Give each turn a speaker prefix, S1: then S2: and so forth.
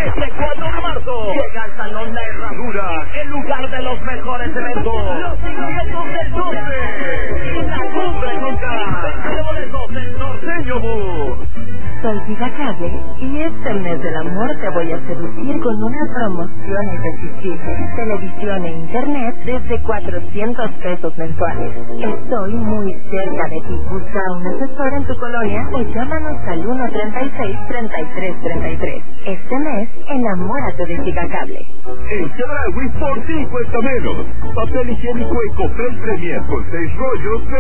S1: Este 4 de marzo llega al Salón La Herradura, el lugar de los mejores eventos. Los Inquietos del Norte. La Cumbre Nunca. De boletos del Norteño Bus.
S2: Soy Gigacable y este mes del amor te voy a seducir con una promoción irresistible. Televisión e internet desde 400 pesos mensuales. Estoy muy cerca de ti. Busca un asesor en tu colonia o llámanos al 136-3333. Este mes, enamórate de Gigacable.
S3: En Chedraui por ti cuesta menos. Papel higiénico Ecofresh Premier con 6 rollos.